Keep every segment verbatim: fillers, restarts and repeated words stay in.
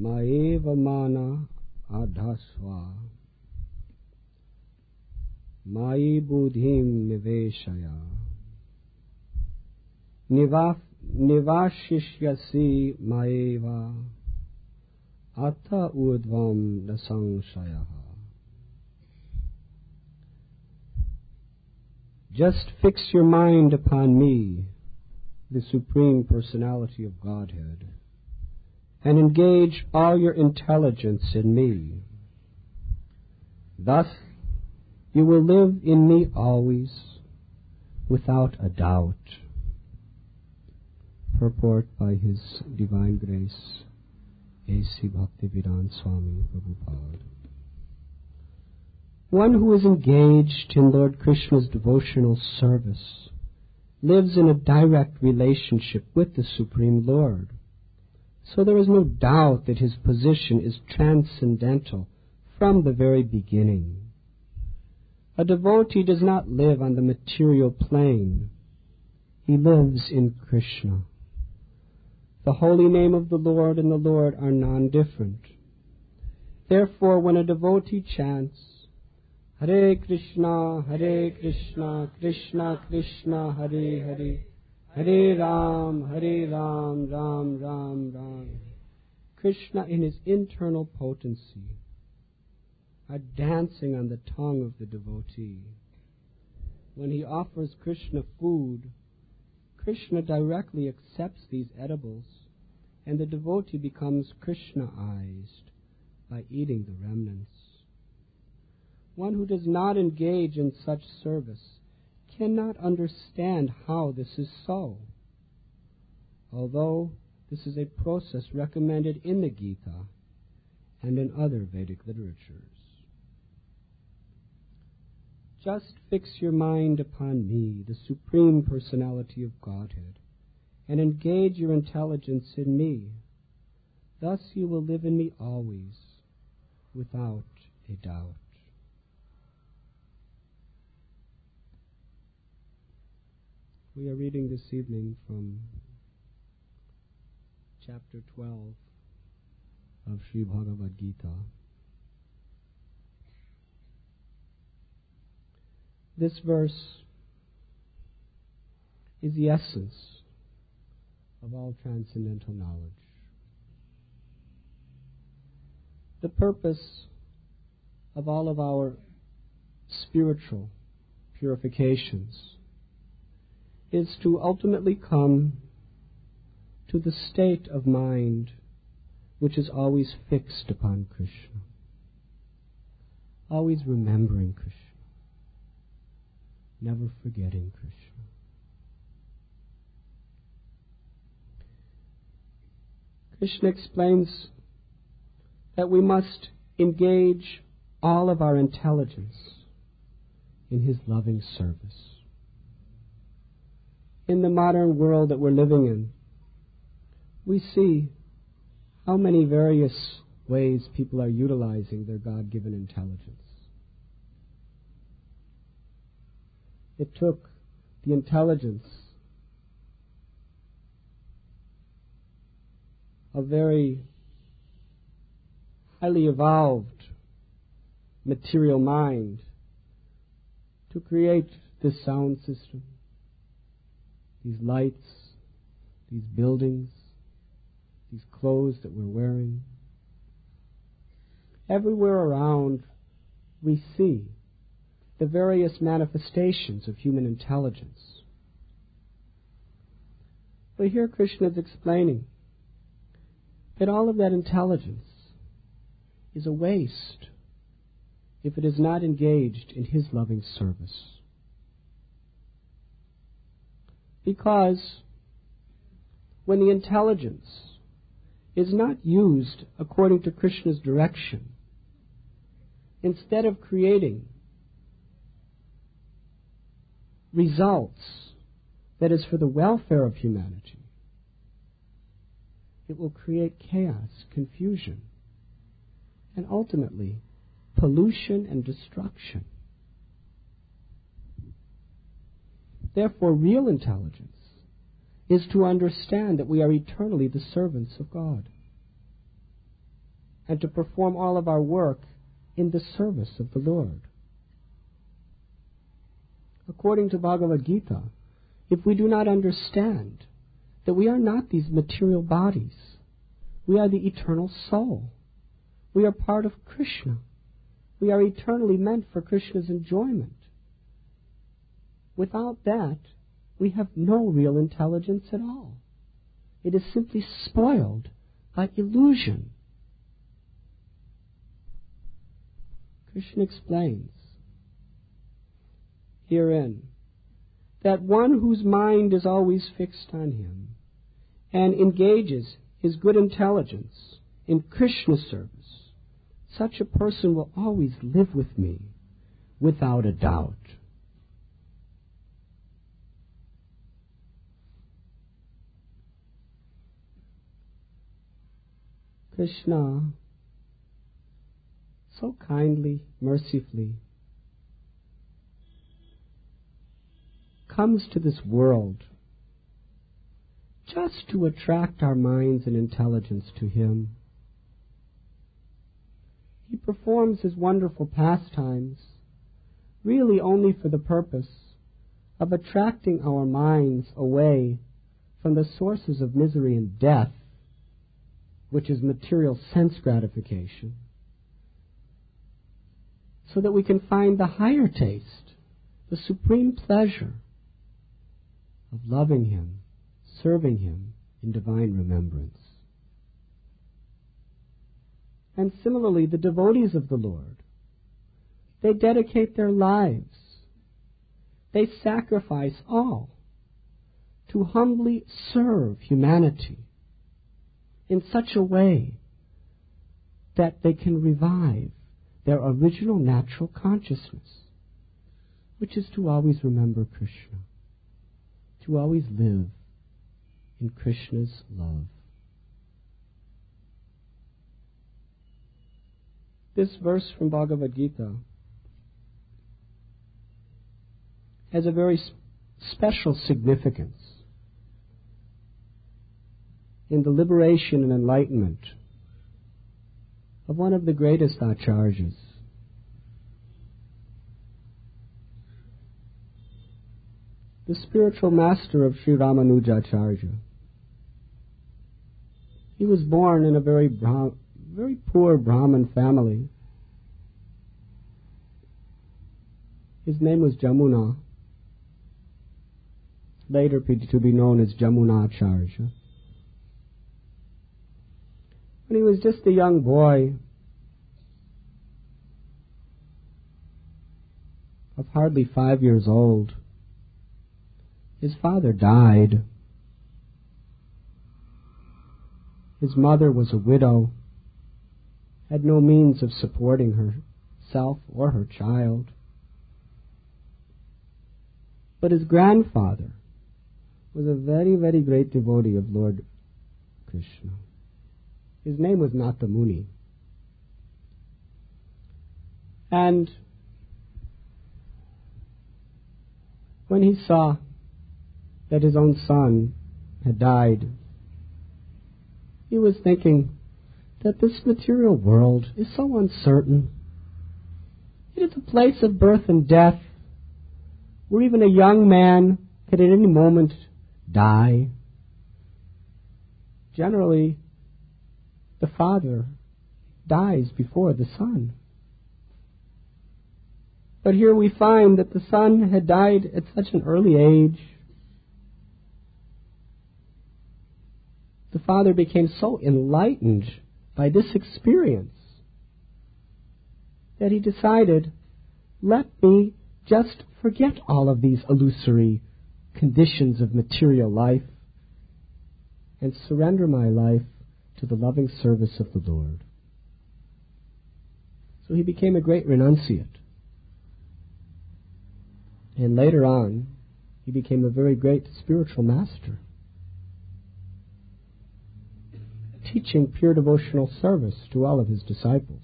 Maeva mana adhasva Mai buddhim niveshaya Nivaf Nivashishyasi maeva Atta urdvam nasangshaya. Just fix your mind upon me, the Supreme Personality of Godhead, and engage all your intelligence in me. Thus you will live in me always, without a doubt. Purport by His Divine Grace, A C Bhaktivedanta Swami Prabhupada. One who is engaged in Lord Krishna's devotional service lives in a direct relationship with the Supreme Lord. So there is no doubt that his position is transcendental from the very beginning. A devotee does not live on the material plane. He lives in Krishna. The holy name of the Lord and the Lord are non-different. Therefore, when a devotee chants, Hare Krishna, Hare Krishna, Krishna Krishna, Hare Hare, Hare Ram, Hare Ram, Ram Ram, Ram, Krishna in his internal potency are dancing on the tongue of the devotee. When he offers Krishna food, Krishna directly accepts these edibles, and the devotee becomes Krishnaized by eating the remnants. One who does not engage in such service cannot understand how this is so, although this is a process recommended in the Gita and in other Vedic literatures. Just fix your mind upon me, the Supreme Personality of Godhead, and engage your intelligence in me. Thus you will live in me always, without a doubt. We are reading this evening from chapter twelve of Sri Bhagavad Gita. This verse is the essence of all transcendental knowledge. The purpose of all of our spiritual purifications is to ultimately come to the state of mind which is always fixed upon Krishna, always remembering Krishna, never forgetting Krishna. Krishna explains that we must engage all of our intelligence in His loving service. In the modern world that we're living in, we see how many various ways people are utilizing their God-given intelligence. It took the intelligence of very highly evolved material mind to create this sound system, these lights, these buildings, these clothes that we're wearing. Everywhere around we see the various manifestations of human intelligence. But here Krishna is explaining that all of that intelligence is a waste if it is not engaged in His loving service. Because when the intelligence is not used according to Krishna's direction, instead of creating results that is for the welfare of humanity, it will create chaos, confusion, and ultimately pollution and destruction. Therefore, real intelligence is to understand that we are eternally the servants of God. and to perform all of our work in the service of the Lord. According to Bhagavad Gita, if we do not understand that we are not these material bodies, we are the eternal soul. We are part of Krishna. We are eternally meant for Krishna's enjoyment. Without that, we have no real intelligence at all. It is simply spoiled by illusion. Krishna explains herein that one whose mind is always fixed on him and engages his good intelligence in Krishna service, such a person will always live with me without a doubt. Krishna so kindly, mercifully comes to this world just to attract our minds and intelligence to Him. He performs His wonderful pastimes really only for the purpose of attracting our minds away from the sources of misery and death, which is material sense gratification, so that we can find the higher taste, the supreme pleasure of loving Him, serving Him in divine remembrance. And similarly, the devotees of the Lord, they dedicate their lives, they sacrifice all to humbly serve humanity in such a way that they can revive their original natural consciousness, which is to always remember Krishna, to always live in Krishna's love. This verse from Bhagavad Gita has a very special significance in the liberation and enlightenment of one of the greatest acharyas, the spiritual master of Sri Ramanujacharya. He was born in a very Brah- very poor Brahmin family. His name was Jamuna, later to be known as Jamunacharya. When he was just a young boy of hardly five years old, his father died. His mother was a widow, had no means of supporting herself or her child. But his grandfather was a very, very great devotee of Lord Krishna. His name was Nata Muni. And when he saw that his own son had died, he was thinking that this material world is so uncertain. It is a place of birth and death, where even a young man could at any moment die. Generally, the father dies before the son. But here we find that the son had died at such an early age. The father became so enlightened by this experience that he decided, let me just forget all of these illusory conditions of material life and surrender my life to the loving service of the Lord. So he became a great renunciate. And later on, he became a very great spiritual master, teaching pure devotional service to all of his disciples.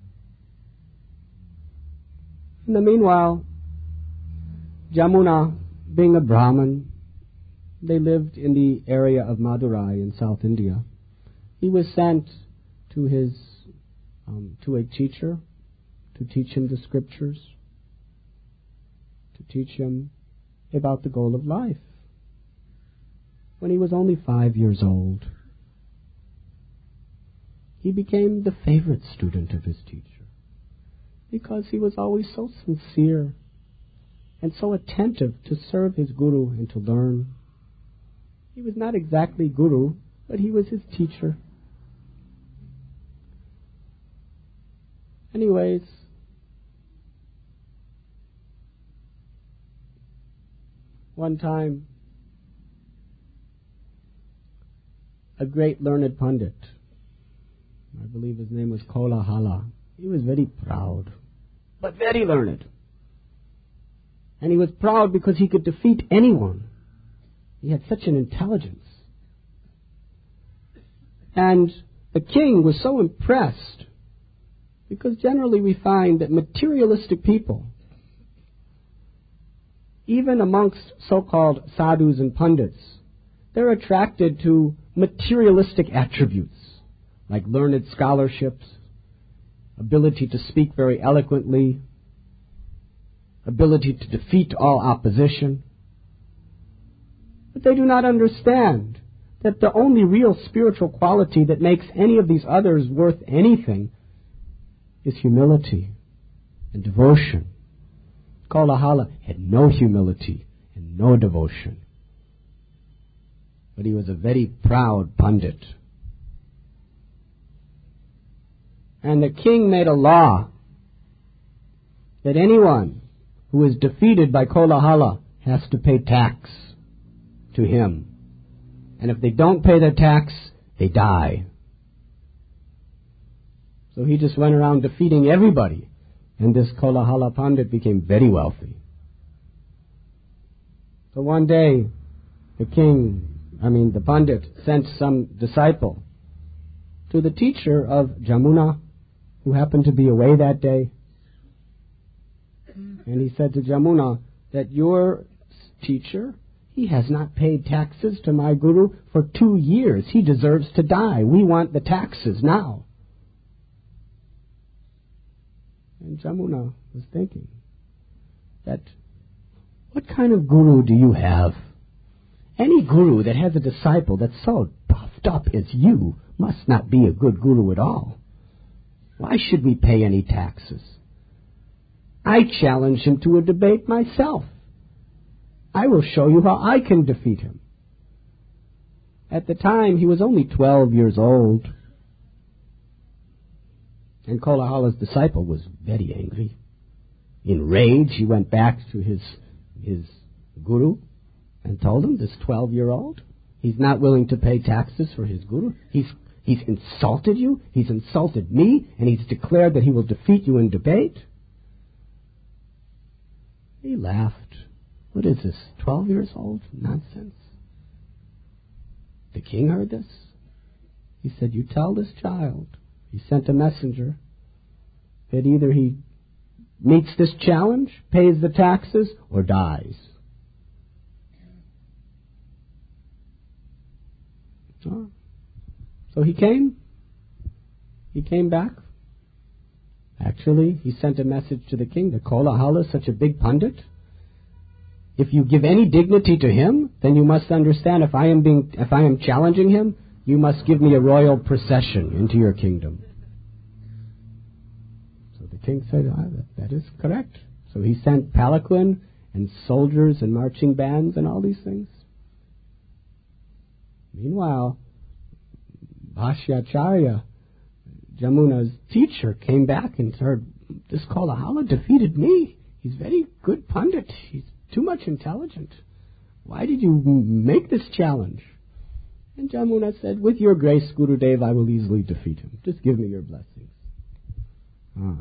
In the meanwhile, Jamuna, being a Brahmin, they lived in the area of Madurai in South India. He was sent to his um, to a teacher to teach him the scriptures, to teach him about the goal of life. When he was only five years old, he became the favorite student of his teacher because he was always so sincere and so attentive to serve his guru and to learn. He was not exactly guru, but he was his teacher. Anyways, one time, a great learned pundit, I believe his name was Kolahala, he was very proud, but very learned. And he was proud because he could defeat anyone. He had such an intelligence. And the king was so impressed, because generally we find that materialistic people, even amongst so-called sadhus and pundits, they're attracted to materialistic attributes, like learned scholarships, ability to speak very eloquently, ability to defeat all opposition. But they do not understand that the only real spiritual quality that makes any of these others worth anything is humility and devotion. Kolahala had no humility and no devotion. But he was a very proud pundit. And the king made a law that anyone who is defeated by Kolahala has to pay tax to him. And if they don't pay the tax, they die. So he just went around defeating everybody. And this Kolahala Pandit became very wealthy. So one day, the king, I mean the Pandit, sent some disciple to the teacher of Jamuna, who happened to be away that day. And he said to Jamuna that your teacher, he has not paid taxes to my guru for two years. He deserves to die. We want the taxes now. And Jamuna was thinking that, what kind of guru do you have? Any guru that has a disciple that's so puffed up as you must not be a good guru at all. Why should we pay any taxes? I challenge him to a debate myself. I will show you how I can defeat him. At the time, he was only twelve years old. And Kolahala's disciple was very angry. In rage, he went back to his his guru and told him, this twelve-year-old, he's not willing to pay taxes for his guru. He's he's insulted you, he's insulted me, and he's declared that he will defeat you in debate. He laughed. What is this, twelve years old? Nonsense. The king heard this. He said, you tell this child. He sent a messenger that either he meets this challenge, pays the taxes, or dies. Oh. So he came. He came back. Actually, he sent a message to the king that Kolahala is such a big pundit. If you give any dignity to him, then you must understand if I am being, if I am challenging him, you must give me a royal procession into your kingdom. So the king said, ah, that, that is correct. So he sent palanquin and soldiers and marching bands and all these things. Meanwhile, Bhashyacharya, Jamuna's teacher, came back and said, this Kolahala defeated me. He's very good pundit. He's too much intelligent. Why did you make this challenge? And Jamuna said, with your grace, Gurudev, I will easily defeat him. Just give me your blessings. Ah.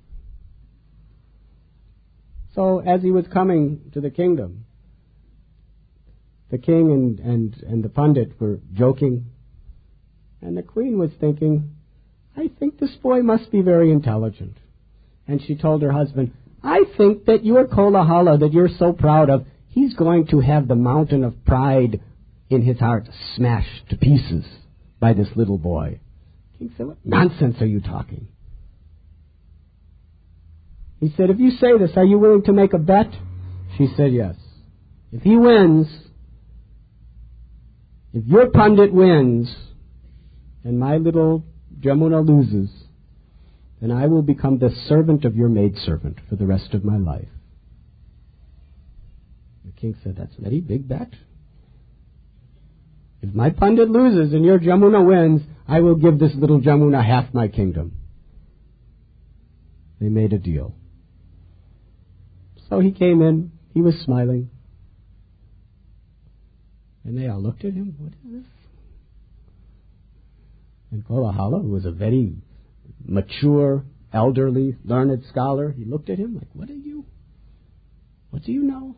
So as he was coming to the kingdom, the king and, and, and the pundit were joking, and the queen was thinking, I think this boy must be very intelligent. And she told her husband, I think that your Kolahala that you're so proud of, he's going to have the mountain of pride in his heart smashed to pieces by this little boy. King said, what nonsense are you talking? He said, if you say this, are you willing to make a bet? She said yes. If he wins, if your pundit wins, and my little Jamuna loses, then I will become the servant of your maidservant for the rest of my life. The king said, that's a very big bet. If my pundit loses and your Jamuna wins, I will give this little Jamuna half my kingdom. They made a deal. So he came in, he was smiling. And they all looked at him, what is this? And Kolahala, who was a very mature, elderly, learned scholar, he looked at him like, what are you? What do you know?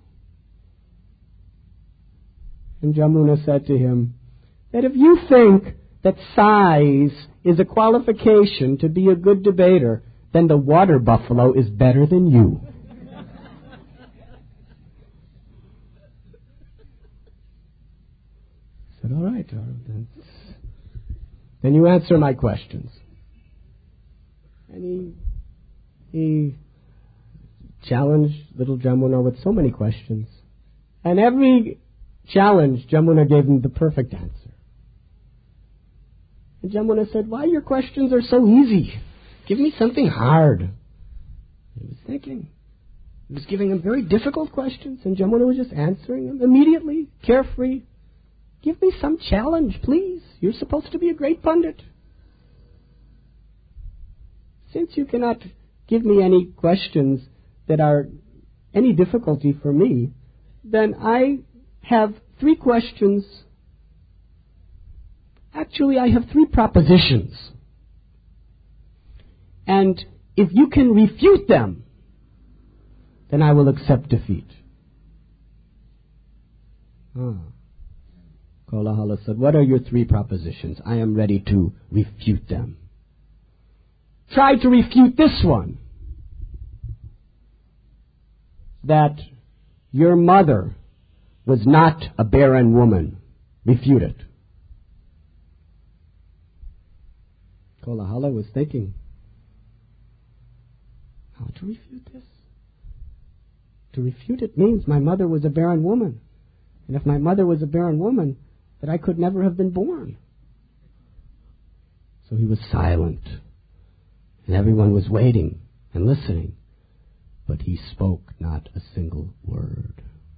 And Jamuna said to him, that if you think that size is a qualification to be a good debater, then the water buffalo is better than you. I said, all right, all right then. Then you answer my questions. And he, he challenged little Jamuna with so many questions. And every challenge, Jamuna gave him the perfect answer. And Jamuna said, why your questions are so easy? Give me something hard. He was thinking. He was giving him very difficult questions, and Jamuna was just answering them immediately, carefree. Give me some challenge, please. You're supposed to be a great pundit. Since you cannot give me any questions that are any difficulty for me, then I have three questions. Actually, I have three propositions. And if you can refute them, then I will accept defeat. Ah. Kolahala said, what are your three propositions? I am ready to refute them. Try to refute this one. That your mother was not a barren woman. Refute it. Kolahala was thinking, how to refute this? To refute it means my mother was a barren woman. And if my mother was a barren woman, that I could never have been born. So he was silent. And everyone was waiting and listening. But he spoke not a single word.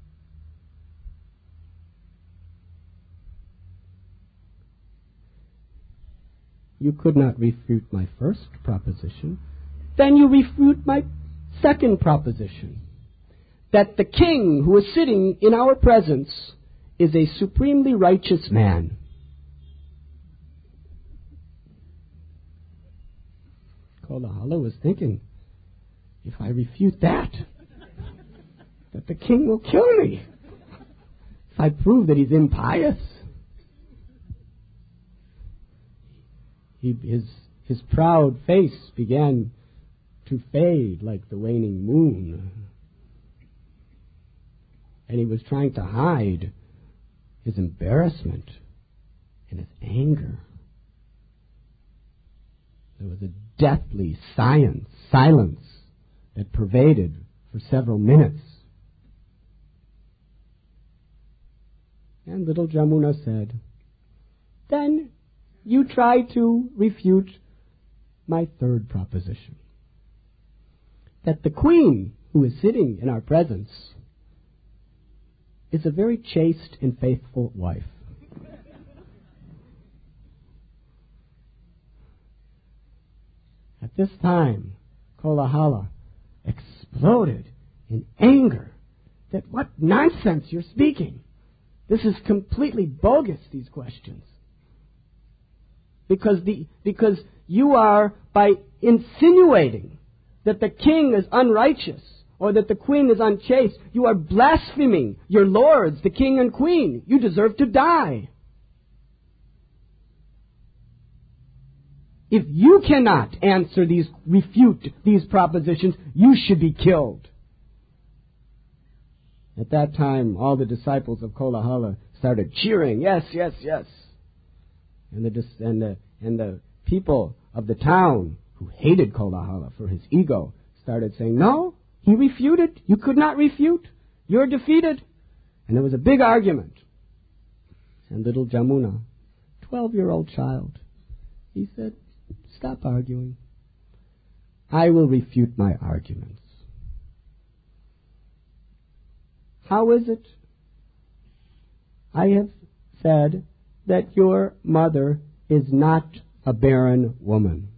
You could not refute my first proposition. Then you refute my second proposition. That the king who is sitting in our presence is a supremely righteous man. Kolahala was thinking, if I refute that, that the king will kill me. If I prove that he's impious. He, his, his proud face began to fade like the waning moon. And he was trying to hide his embarrassment and his anger. There was a deathly silence, silence that pervaded for several minutes. And little Jamuna said, then you try to refute my third proposition. That the queen who is sitting in our presence is a very chaste and faithful wife. At this time, Kolahala exploded in anger that what nonsense you're speaking. This is completely bogus, these questions. Because the because you are, by insinuating that the king is unrighteous or that the queen is unchaste, you are blaspheming your lords, the king and queen. You deserve to die. If you cannot answer these, refute these propositions, you should be killed. At that time, all the disciples of Kolahala started cheering, yes, yes, yes. And the, and the, and the people of the town who hated Kolahala for his ego started saying, no, he refuted. You could not refute. You're defeated. And there was a big argument. And little Jamuna, twelve-year-old child, he said, stop arguing. I will refute my arguments. How is it? I have said that your mother is not a barren woman.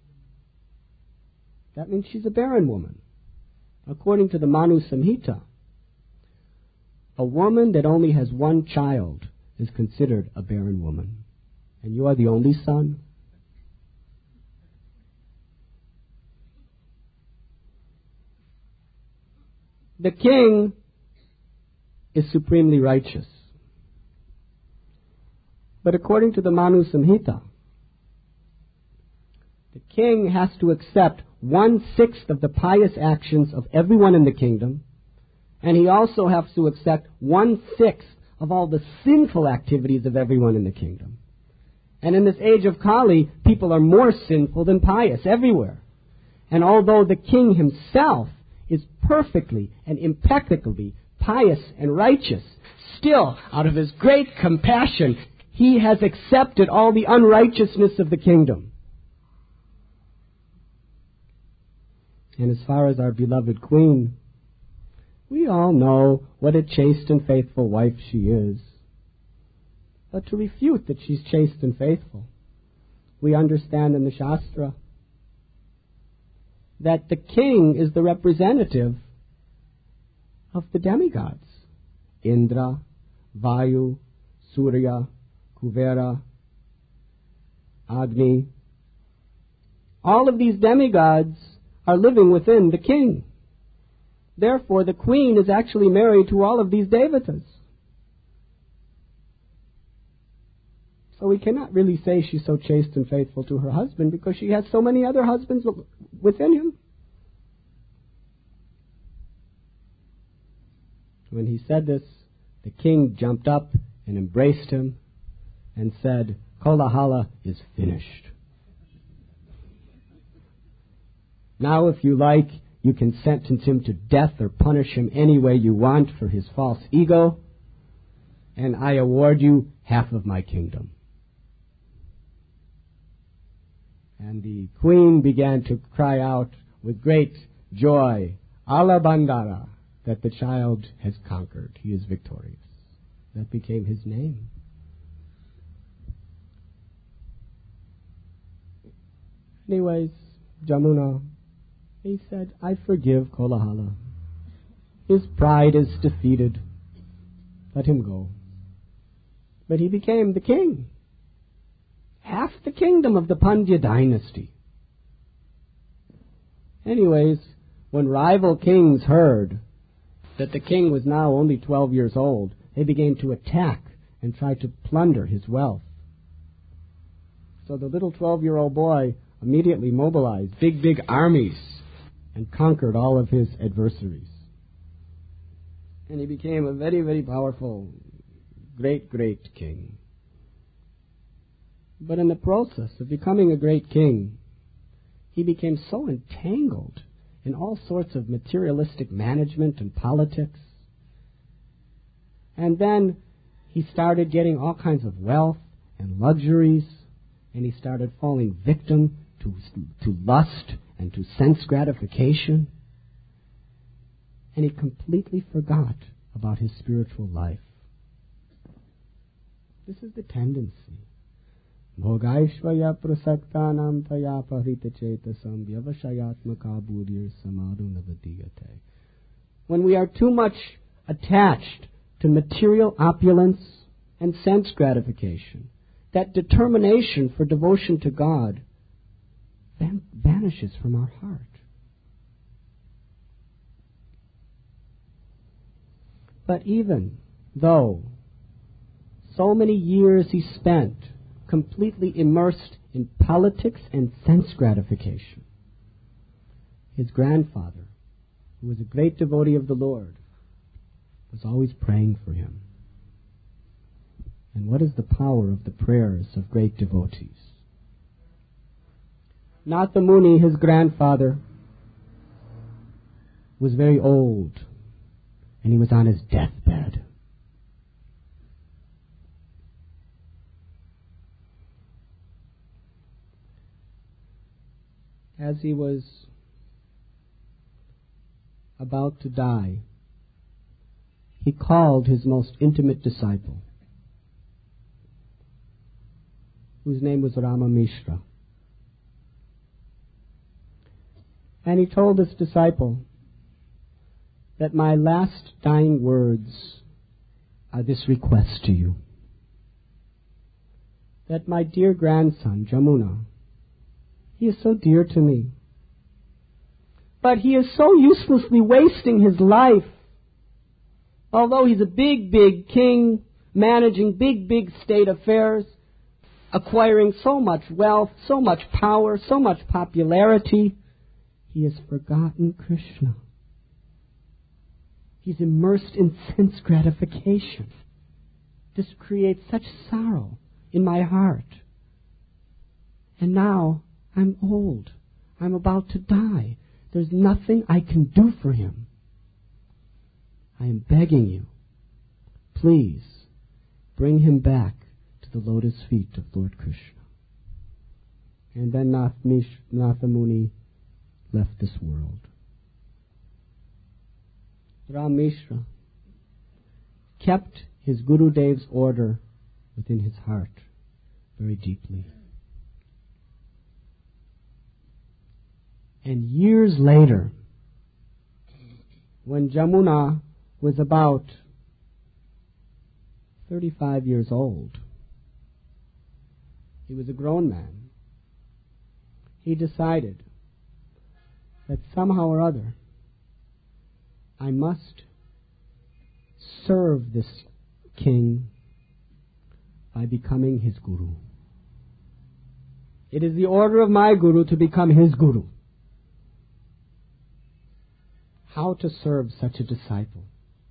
That means she's a barren woman. According to the Manu Samhita, a woman that only has one child is considered a barren woman. And you are the only son. The king is supremely righteous. But according to the Manu Samhita, the king has to accept one-sixth of the pious actions of everyone in the kingdom, and he also has to accept one-sixth of all the sinful activities of everyone in the kingdom. And in this age of Kali, people are more sinful than pious everywhere. And although the king himself is perfectly and impeccably pious and righteous, still, out of his great compassion, he has accepted all the unrighteousness of the kingdom. And as far as our beloved queen, we all know what a chaste and faithful wife she is. But to refute that she's chaste and faithful, we understand in the Shastra that the king is the representative of the demigods. Indra, Vayu, Surya, Kuvera, Agni. All of these demigods are living within the king. Therefore, the queen is actually married to all of these devatas. So we cannot really say she's so chaste and faithful to her husband because she has so many other husbands within him. When he said this, the king jumped up and embraced him and said, Kolahala is finished. Now, if you like, you can sentence him to death or punish him any way you want for his false ego, and I award you half of my kingdom. And the queen began to cry out with great joy, Ala Bandara, that the child has conquered. He is victorious. That became his name. Anyways, Jamuna, he said, I forgive Kolahala. His pride is defeated. Let him go. But he became the king. Half the kingdom of the Pandya dynasty. Anyways, when rival kings heard that the king was now only twelve years old, they began to attack and try to plunder his wealth. So the little twelve-year-old boy immediately mobilized big, big armies and conquered all of his adversaries. And he became a very, very powerful, great, great king. But in the process of becoming a great king, he became so entangled in all sorts of materialistic management and politics. And then he started getting all kinds of wealth and luxuries, and he started falling victim to, to lust and to sense gratification. And he completely forgot about his spiritual life. This is the tendency. Bhogaishvaya prasaktanam taya pahrita chetasam vyavashayatmaka buddhir samadhu navadiyate. When we are too much attached to material opulence and sense gratification, that determination for devotion to God van- vanishes from our heart. But even though so many years he spent completely immersed in politics and sense gratification, his grandfather, who was a great devotee of the Lord, was always praying for him. And what is the power of the prayers of great devotees? Natha Muni, his grandfather, was very old, and he was on his deathbed. As he was about to die, he called his most intimate disciple, whose name was Rama Mishra. And he told this disciple that my last dying words are this request to you, that my dear grandson, Jamuna, he is so dear to me, but he is so uselessly wasting his life. Although he's a big, big king, managing big, big state affairs, acquiring so much wealth, so much power, so much popularity, he has forgotten Krishna. He's immersed in sense gratification. This creates such sorrow in my heart. And now I'm old. I'm about to die. There's nothing I can do for him. I am begging you, please bring him back to the lotus feet of Lord Krishna. And then Nath Mish, Natha Muni left this world. Ram Mishra kept his Gurudev's order within his heart very deeply. And years later, when Jamuna was about thirty-five years old, he was a grown man, he decided that somehow or other I must serve this king by becoming his guru. It is the order of my guru to become his guru. How to serve such a disciple?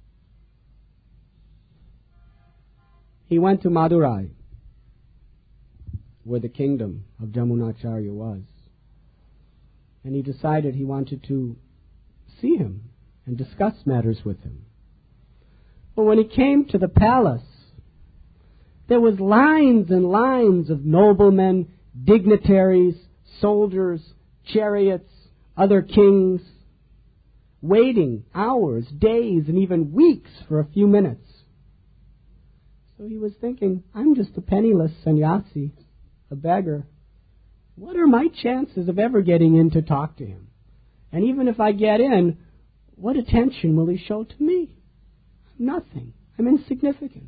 He went to Madurai, where the kingdom of Jamunacharya was, and he decided he wanted to see him and discuss matters with him. But when he came to the palace, there was lines and lines of noblemen, dignitaries, soldiers, chariots, other kings, waiting hours, days, and even weeks for a few minutes. So he was thinking, I'm just a penniless sannyasi, a beggar. What are my chances of ever getting in to talk to him? And even if I get in, what attention will he show to me? Nothing. I'm insignificant.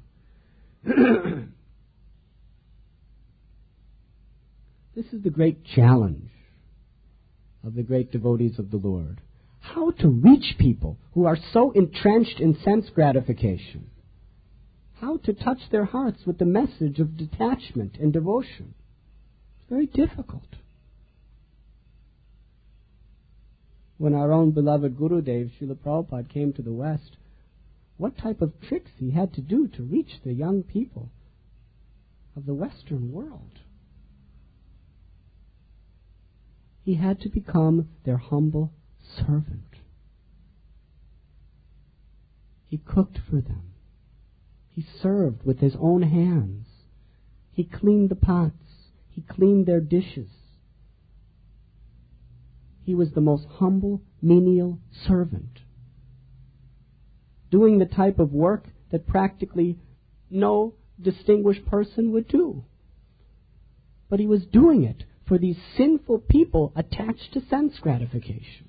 This is the great challenge of the great devotees of the Lord. How to reach people who are so entrenched in sense gratification. How to touch their hearts with the message of detachment and devotion. It's very difficult. When our own beloved Gurudev, Srila Prabhupada, came to the West, what type of tricks he had to do to reach the young people of the Western world. He had to become their humble servant. He cooked for them. He served with his own hands. He cleaned the pots. He cleaned their dishes. He was the most humble, menial servant, doing the type of work that practically no distinguished person would do. But he was doing it for these sinful people attached to sense gratification.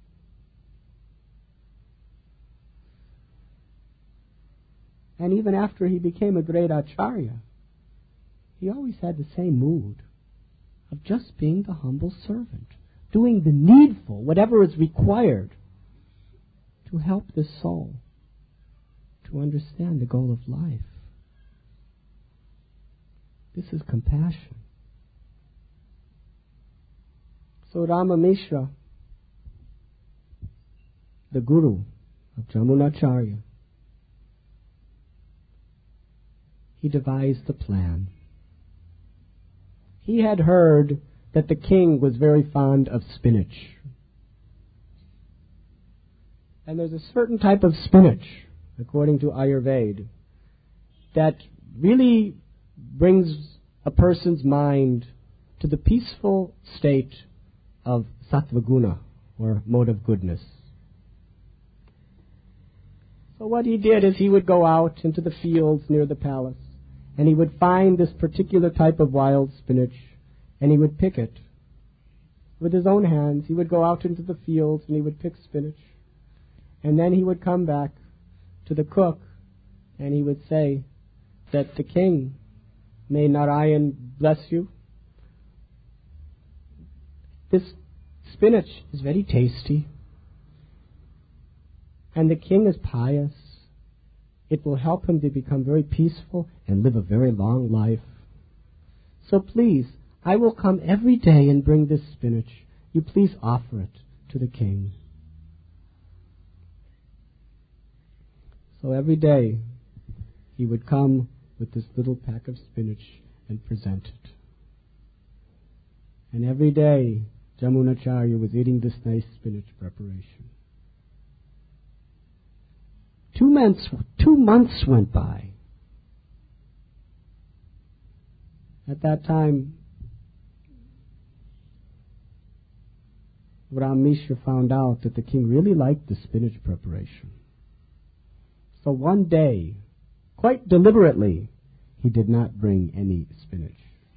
And even after he became a great acharya, he always had the same mood of just being the humble servant, doing the needful, whatever is required, to help this soul to understand the goal of life. This is compassion. So Rama Mishra, the guru of Jamunacharya, he devised the plan. He had heard that the king was very fond of spinach. And there's a certain type of spinach, according to Ayurveda, that really brings a person's mind to the peaceful state of sattvaguna, or mode of goodness. So what he did is he would go out into the fields near the palace, and he would find this particular type of wild spinach, and he would pick it. With his own hands, he would go out into the fields and he would pick spinach. And then he would come back to the cook, and he would say that the king, may Narayan bless you, this spinach is very tasty, and the king is pious. It will help him to become very peaceful and live a very long life. So please, I will come every day and bring this spinach. You please offer it to the king. So every day he would come with this little pack of spinach and present it. And every day Jamunacharya was eating this nice spinach preparation. Two months, two months went by. At that time, Ram Mishra found out that the king really liked the spinach preparation. So one day, quite deliberately, he did not bring any spinach.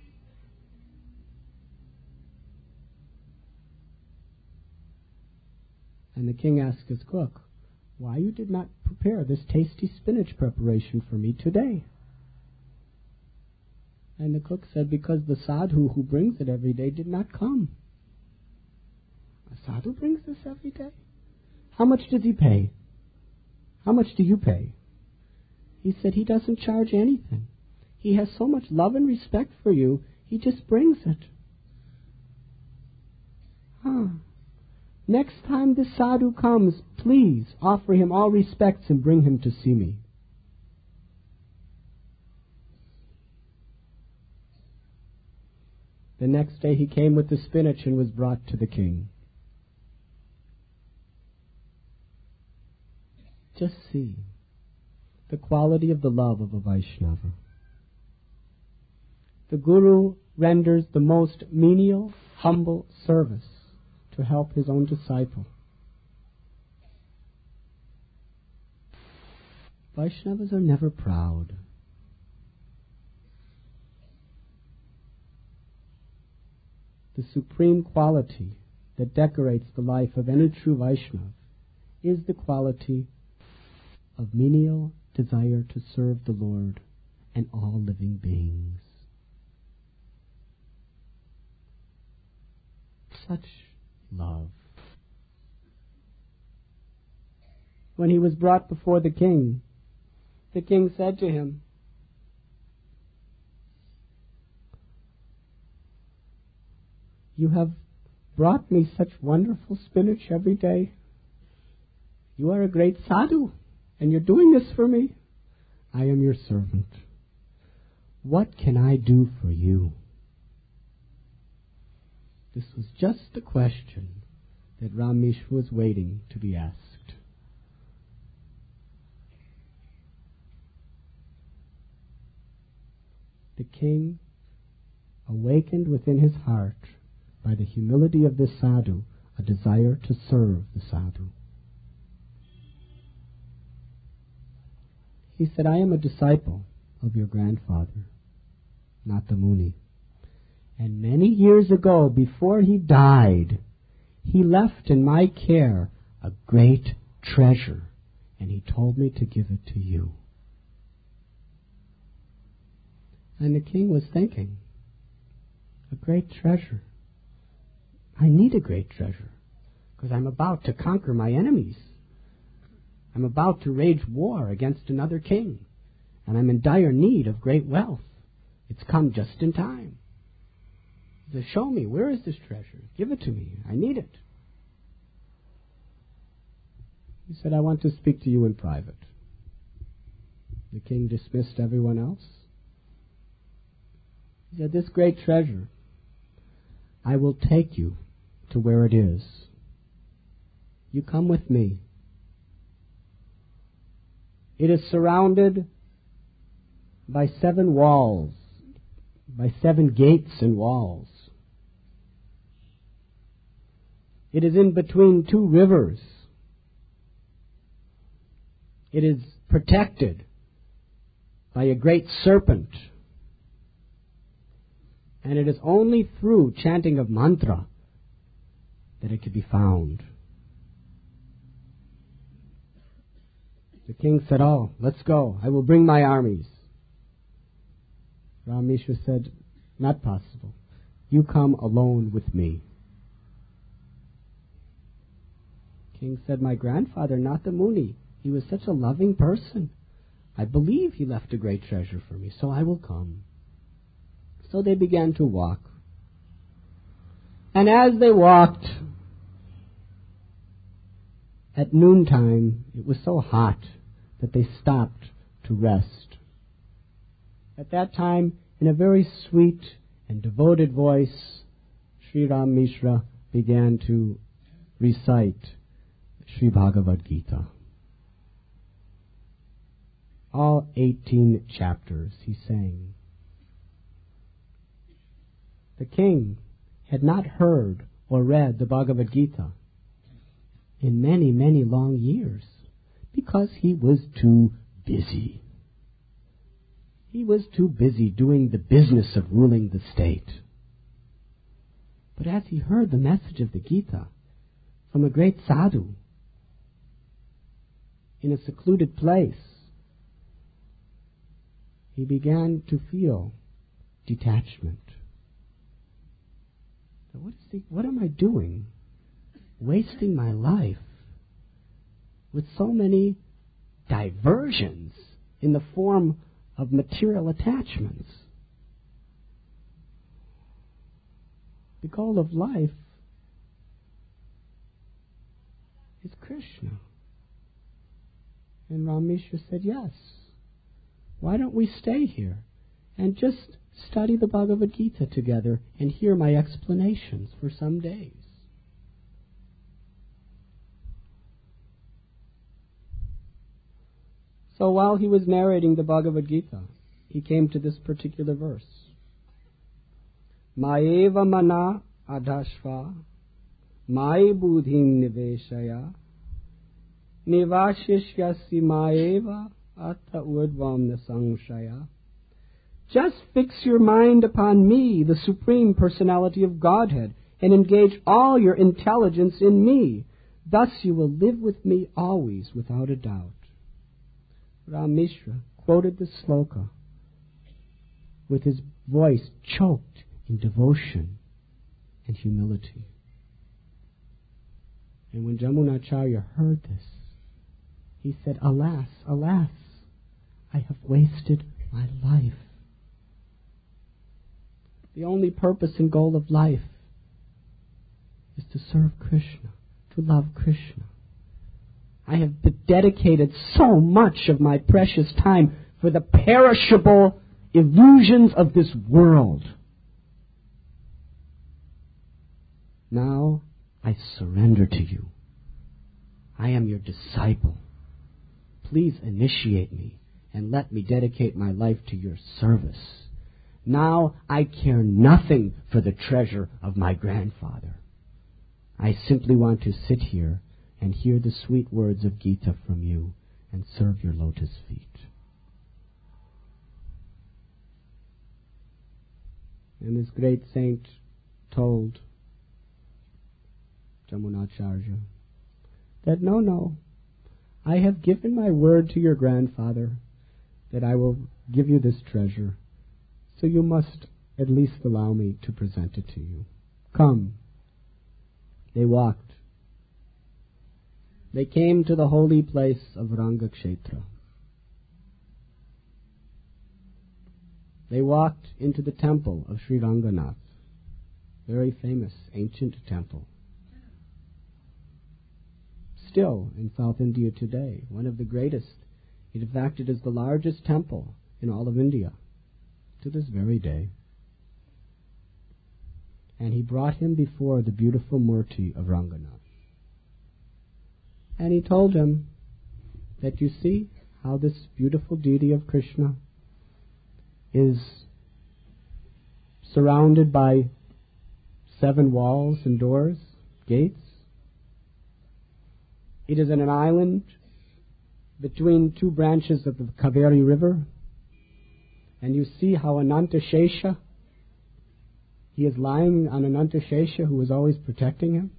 And the king asked his cook, why you did not prepare this tasty spinach preparation for me today? And the cook said, because the sadhu who brings it every day did not come. A sadhu brings this every day? How much does he pay? How much do you pay? He said he doesn't charge anything. He has so much love and respect for you, he just brings it. Huh. Next time the sadhu comes, please offer him all respects and bring him to see me. The next day he came with the spinach and was brought to the king. Just see the quality of the love of a Vaishnava. The Guru renders the most menial, humble service to help his own disciple. Vaishnavas are never proud. The supreme quality that decorates the life of any true Vaishnava is the quality of menial desire to serve the Lord and all living beings. Such love. When he was brought before the king, the king said to him, you have brought me such wonderful spinach every day. You are a great sadhu, and you're doing this for me. I am your servant. What can I do for you? This was just the question that Ram Mishra was waiting to be asked. The king, awakened within his heart by the humility of this sadhu, a desire to serve the sadhu. He said, I am a disciple of your grandfather, Nata Muni. And many years ago, before he died, he left in my care a great treasure, and he told me to give it to you. And the king was thinking, a great treasure. I need a great treasure, because I'm about to conquer my enemies. I'm about to wage war against another king, and I'm in dire need of great wealth. It's come just in time. He said, show me, where is this treasure? Give it to me. I need it. He said, I want to speak to you in private. The king dismissed everyone else. He said, this great treasure, I will take you to where it is. You come with me. It is surrounded by seven walls, by seven gates and walls. It is in between two rivers. It is protected by a great serpent. And it is only through chanting of mantra that it could be found. The king said, "Oh, let's go. I will bring my armies." Ram Mishra said, "Not possible. You come alone with me." King said, "My grandfather, Nata Muni, he was such a loving person. I believe he left a great treasure for me, so I will come." So they began to walk. And as they walked, at noontime, it was so hot that they stopped to rest. At that time, in a very sweet and devoted voice, Sri Ram Mishra began to recite Sri Bhagavad Gita. All eighteen chapters he sang. The king had not heard or read the Bhagavad Gita in many, many long years because he was too busy. He was too busy doing the business of ruling the state. But as he heard the message of the Gita from a great sadhu in a secluded place, he began to feel detachment. What, is the, what am I doing? Wasting my life with so many diversions in the form of material attachments. The goal of life is Krishna. And Ram Mishra said, "Yes. Why don't we stay here and just study the Bhagavad Gita together and hear my explanations for some days?" So while he was narrating the Bhagavad Gita, he came to this particular verse. Maeva mana adhashva mai buddhim niveshaya nivashishyasi maeva atta udvam nasangshaya. Just fix your mind upon me, the Supreme Personality of Godhead, and engage all your intelligence in me. Thus you will live with me always without a doubt. Ram Mishra quoted the sloka with his voice choked in devotion and humility. And when Jamunacharya heard this, he said, "Alas, alas, I have wasted my life. The only purpose and goal of life is to serve Krishna, to love Krishna. I have dedicated so much of my precious time for the perishable illusions of this world. Now I surrender to you. I am your disciple. Please initiate me and let me dedicate my life to your service. Now I care nothing for the treasure of my grandfather. I simply want to sit here and hear the sweet words of Gita from you and serve your lotus feet." And this great saint told Jamunacharya that, no, no, I have given my word to your grandfather that I will give you this treasure, so you must at least allow me to present it to you. Come. They walked. They came to the holy place of Rangakshetra. They walked into the temple of Sri Ranganath, very famous ancient temple. Still in South India today, one of the greatest. In fact, it is the largest temple in all of India to this very day. And he brought him before the beautiful Murti of Ranganath. And he told him that, you see, how this beautiful deity of Krishna is surrounded by seven walls and doors, gates. It is in an island between two branches of the Kaveri River. And you see how Ananta Shesha, he is lying on Ananta Shesha, who is always protecting him.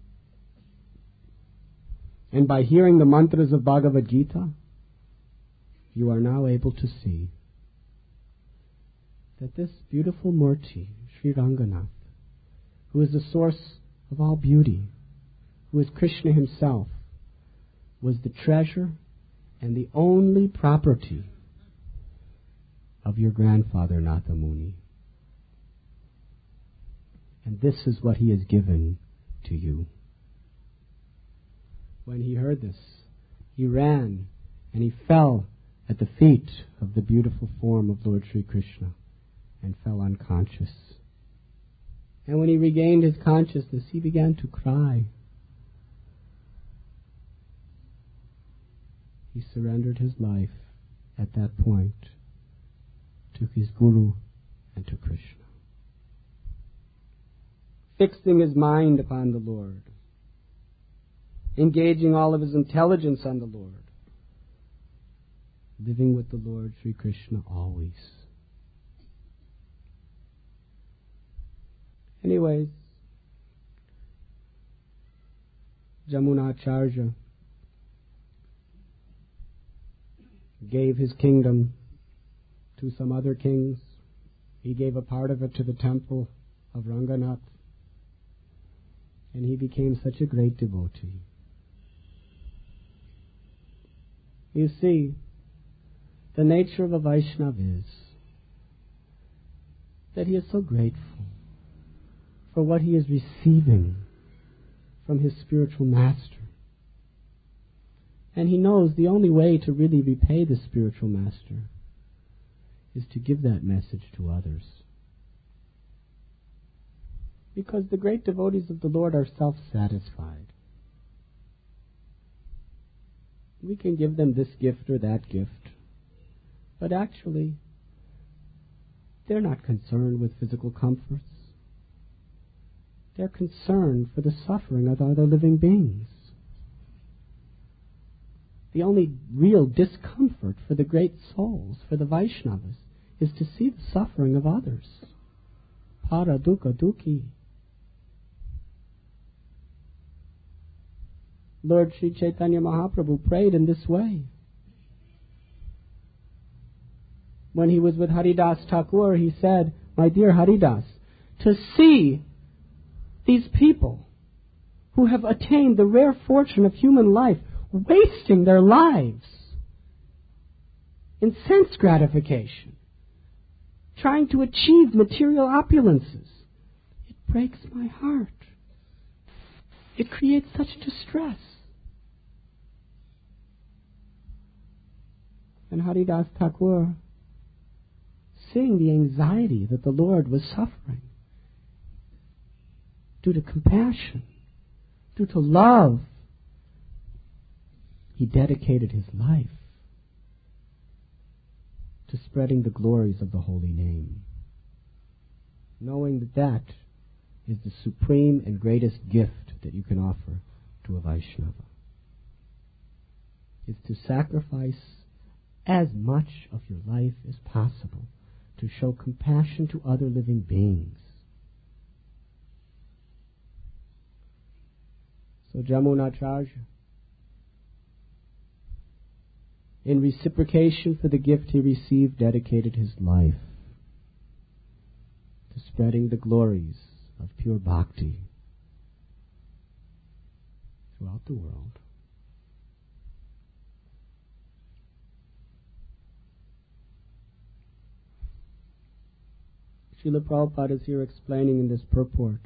And by hearing the mantras of Bhagavad Gita, you are now able to see that this beautiful Murti, Sri Ranganath, who is the source of all beauty, who is Krishna himself, was the treasure and the only property of your grandfather Natha Muni. And this is what he has given to you. When he heard this, he ran and he fell at the feet of the beautiful form of Lord Sri Krishna and fell unconscious. And when he regained his consciousness, he began to cry. He surrendered his life at that point to his Guru and to Krishna, fixing his mind upon the Lord, engaging all of his intelligence on the Lord, living with the Lord Sri Krishna always. Anyways, Jamunacharya gave his kingdom to some other kings. He gave a part of it to the temple of Ranganath, and he became such a great devotee. You see, the nature of a Vaishnava is that he is so grateful for what he is receiving from his spiritual master. And he knows the only way to really repay the spiritual master is to give that message to others. Because the great devotees of the Lord are self-satisfied. We can give them this gift or that gift, but actually, they're not concerned with physical comforts. They're concerned for the suffering of other living beings. The only real discomfort for the great souls, for the Vaishnavas, is to see the suffering of others. Para dukkha dukhi. Lord Sri Chaitanya Mahaprabhu prayed in this way. When he was with Haridas Thakur, he said, "My dear Haridas, to see these people who have attained the rare fortune of human life wasting their lives in sense gratification, trying to achieve material opulences, it breaks my heart. It creates such distress." And Haridas Thakur, seeing the anxiety that the Lord was suffering, due to compassion, due to love, he dedicated his life to spreading the glories of the holy name, knowing that that is the supreme and greatest gift that you can offer to a Vaishnava, is to sacrifice as much of your life as possible to show compassion to other living beings. So Jamunacharya, in reciprocation for the gift he received, dedicated his life to spreading the glories of pure bhakti throughout the world. Srila Prabhupada is here explaining in this purport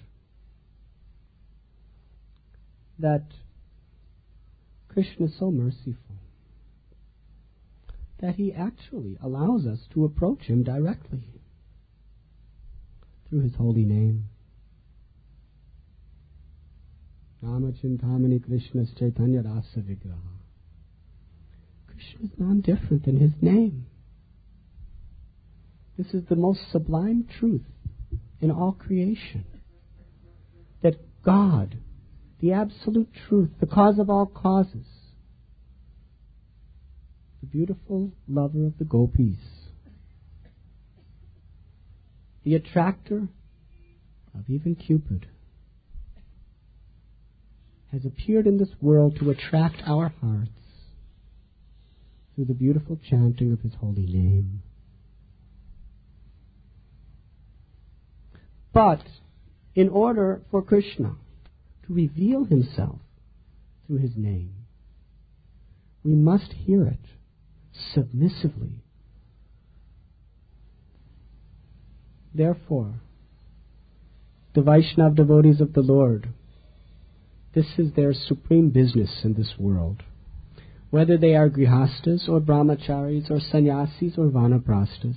that Krishna is so merciful that he actually allows us to approach him directly through his holy name. Nama Chintamani Krishna's Chaitanya Rasa Vigraha. Krishna is none different than his name. This is the most sublime truth in all creation. That God, the absolute truth, the cause of all causes, the beautiful lover of the gopis, the attractor of even Cupid, has appeared in this world to attract our hearts through the beautiful chanting of his holy name. But in order for Krishna to reveal himself through his name, we must hear it submissively. Therefore, the Vaishnava devotees of the Lord, this is their supreme business in this world. Whether they are grihastas or brahmacharis or sannyasis or vanaprasthas,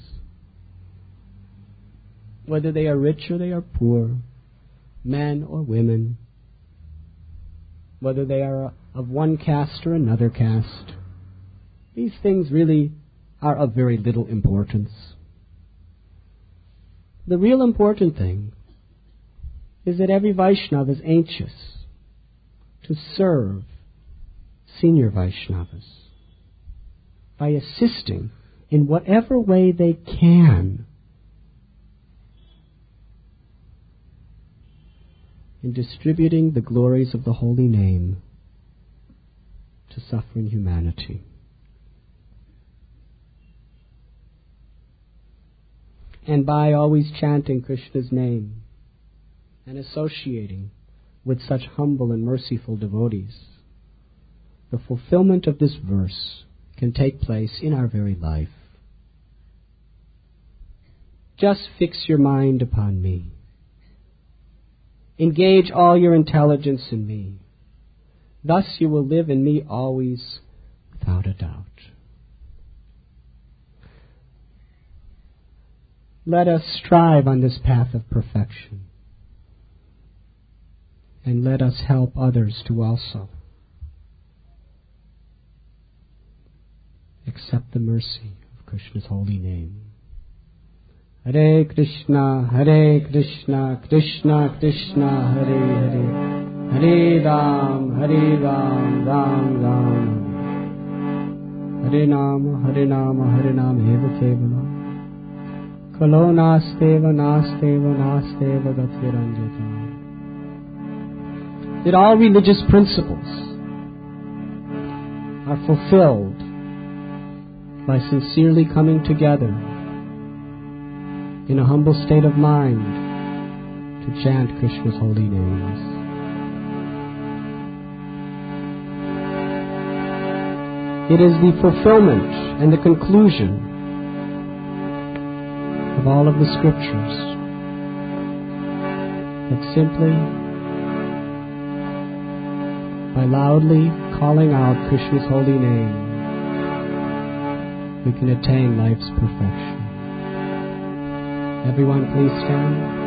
whether they are rich or they are poor, men or women, whether they are of one caste or another caste, these things really are of very little importance. The real important thing is that every Vaishnava is anxious to serve senior Vaishnavas by assisting in whatever way they can in distributing the glories of the holy name to suffering humanity. And by always chanting Krishna's name and associating with such humble and merciful devotees, the fulfillment of this verse can take place in our very life. Just fix your mind upon me. Engage all your intelligence in me. Thus you will live in me always without a doubt. Let us strive on this path of perfection, and let us help others to also accept the mercy of Krishna's holy name. Hare Krishna, Hare Krishna, Krishna Krishna, Hare Hare, Hare Ram, Hare Ram, Ram Ram, Hare Nama, Hare Nama, Hare Nama, Eva Kevala, Kalo Nasteva, Nasteva, Nasteva, Gatiranjata. That all religious principles are fulfilled by sincerely coming together in a humble state of mind to chant Krishna's holy names. It is the fulfillment and the conclusion of all of the scriptures that simply by loudly calling out Krishna's holy name we can attain life's perfection. Everyone please stand.